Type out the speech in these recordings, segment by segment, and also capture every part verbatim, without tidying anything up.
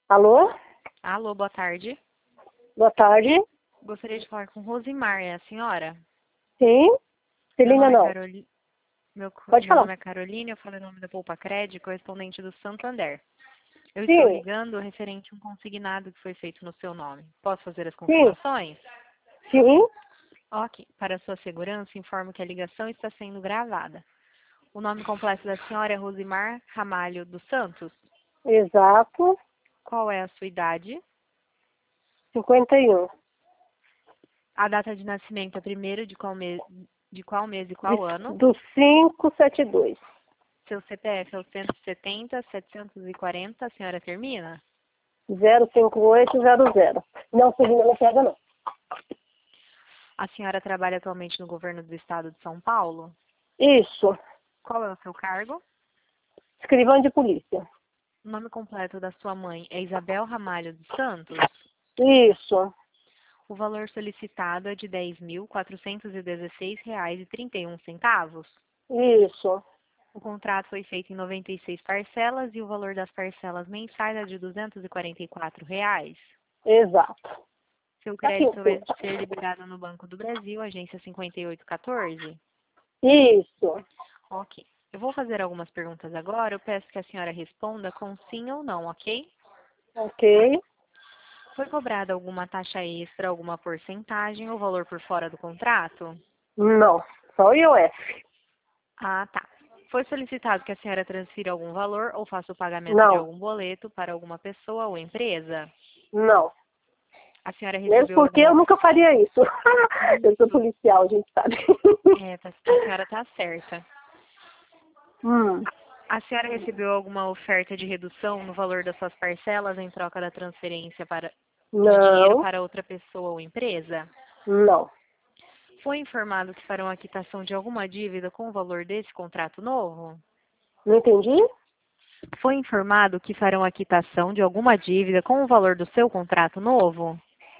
Alô? Alô, boa tarde. Boa tarde. Gostaria de falar com Rosimar, é a senhora? Sim? Meu Celina nome é não. Caroli... Meu, co- Pode meu falar. nome é Carolina, eu falo em nome da Poupa Cred, correspondente do Santander. Eu estou Sim, ligando referente a um consignado que foi feito no seu nome. Posso fazer as sim, confirmações? sim. Ok. Para sua segurança, informo que a ligação está sendo gravada. O nome completo da senhora é Rosimar Ramalho dos Santos. Exato. Qual é a sua idade? cinquenta e um. A data de nascimento é primeiro de qual mês, de qual mês e De, qual ano? do quinhentos e setenta e dois. Seu C P F é o cento e setenta, setecentos e quarenta, a senhora termina? zero cinco oito zero zero. Não, Celina não pega não. A senhora trabalha atualmente no governo do estado de São Paulo? Isso. Qual é o seu cargo? Escrivão de polícia. O nome completo da sua mãe é Isabel Ramalho dos Santos? Isso. O valor solicitado é de dez mil quatrocentos e dezesseis reais e trinta e um centavos. Isso. O contrato foi feito em noventa e seis parcelas e o valor das parcelas mensais é de duzentos e quarenta e quatro reais. Exato. Seu Aqui, crédito vai sim. ser liberado no Banco do Brasil, agência cinquenta e oito quatorze? Isso. Ok. Eu vou fazer algumas perguntas agora. Eu peço que a senhora responda com sim ou não, ok? Ok. Foi cobrada alguma taxa extra, alguma porcentagem ou valor por fora do contrato? Não. Só o I O F. Ah, tá. Foi solicitado que a senhora transfira algum valor ou faça o pagamento de Não. algum boleto para alguma pessoa ou empresa? Não. A senhora Mesmo recebeu porque eu alguma... nunca faria isso. Eu sou Isso. policial, a gente sabe. É, tá- a senhora está certa. Hum. A senhora recebeu alguma oferta de redução no valor das suas parcelas em troca da transferência para... de dinheiro Não. para outra pessoa ou empresa? Não. Foi informado que farão a quitação de alguma dívida com o valor desse contrato novo? Não entendi? Foi informado que farão a quitação de alguma dívida com o valor do seu contrato novo?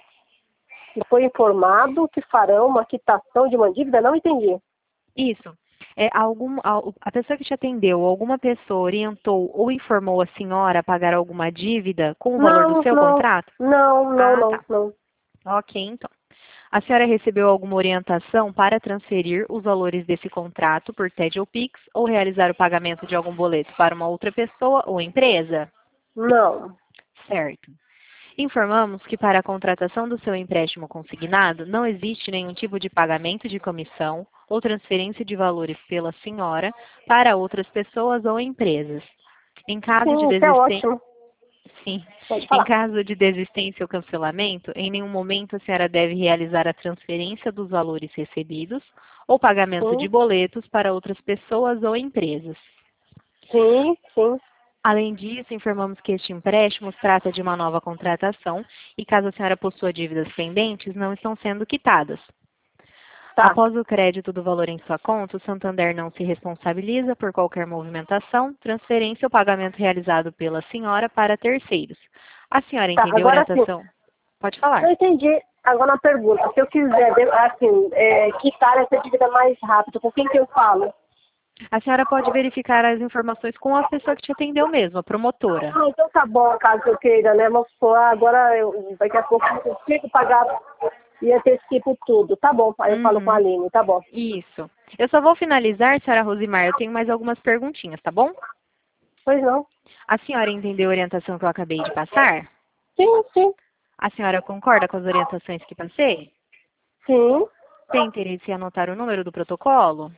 E foi informado que farão uma quitação de uma dívida? Não entendi. Isso. É, algum, al- a pessoa que te atendeu, alguma pessoa orientou ou informou a senhora a pagar alguma dívida com o valor do Não, seu não. contrato? Não, não, Ah, não, tá. não. Ok, então. A senhora recebeu alguma orientação para transferir os valores desse contrato por TED ou Pix ou realizar o pagamento de algum boleto para uma outra pessoa ou empresa? Não. Certo. Informamos que para a contratação do seu empréstimo consignado não existe nenhum tipo de pagamento de comissão ou transferência de valores pela senhora para outras pessoas ou empresas. Em caso de Sim, isso é desistência, ótimo. sim, Pode em falar. caso de desistência ou cancelamento, em nenhum momento a senhora deve realizar a transferência dos valores recebidos ou pagamento de Sim, boletos para outras pessoas ou empresas. sim, sim. Além disso, informamos que este empréstimo trata de uma nova contratação e, caso a senhora possua dívidas pendentes, não estão sendo quitadas. Tá, Após o crédito do valor em sua conta, o Santander não se responsabiliza por qualquer movimentação, transferência ou pagamento realizado pela senhora para terceiros. A senhora tá. entendeu a Agora sim, orientação? Pode falar. eu entendi. Agora uma pergunta. Se eu quiser, de- assim, é, quitar essa dívida mais rápido, com quem que eu falo? A senhora pode verificar as informações com a pessoa que te atendeu mesmo, a promotora. Ah, então tá bom, caso eu queira, né? Vamos supor, ah, agora eu, daqui a pouco eu fico pagar e antecipo tudo. Tá bom, aí eu falo com a Uhum. Aline, tá bom. Isso. Eu só vou finalizar, senhora Rosimar. Eu tenho mais algumas perguntinhas, tá bom? Pois não? A senhora entendeu a orientação que eu acabei de passar? Sim, sim, A senhora concorda com as orientações que passei? sim. Tem interesse em anotar o número do protocolo?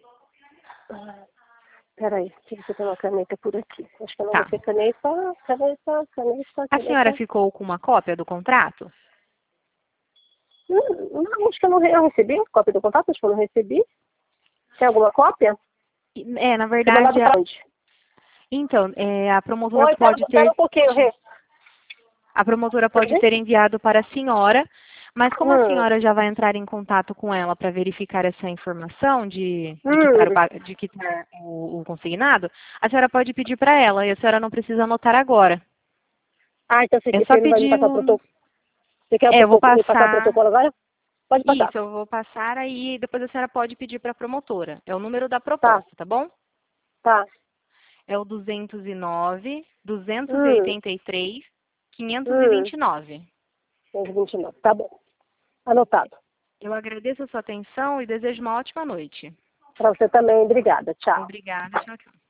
Ah, peraí, deixa eu ver se eu tenho uma caneta por aqui. Acho que eu não vou Tá. ter caneta, caneta, caneta, A senhora caneta. ficou com uma cópia do contrato? Hum, Não, acho que eu não re- eu recebi cópia do contato, acho que eu não recebi. Tem alguma cópia? E- É, na Foi verdade, mandado a- pra onde? então, é, a promotora Oi, pera, pode pera ter, um pouquinho, Rê. a promotora pode Peraí. ter enviado para a senhora, mas como a Hum, senhora já vai entrar em contato com ela para verificar essa informação de, de quitar, o, hum. ba- de quitar o, o consignado, a senhora pode pedir para ela e a senhora não precisa anotar agora. Ah, então você, É só você não vai me pedir passar o o. protocolo? Você quer o É, eu vou protoco- me passar o passar. protocolo agora? Pode passar. Isso, eu vou passar aí, depois a senhora pode pedir para a promotora. É o número da Tá, proposta, tá bom? tá. É o duzentos e nove, duzentos e Hum, oitenta e três, quinhentos e vinte e nove. Hum, quinhentos e vinte e nove, tá bom. Anotado. Eu agradeço a sua atenção e desejo uma ótima noite. Para você também, obrigada. Tchau. Obrigada, tchau, tchau.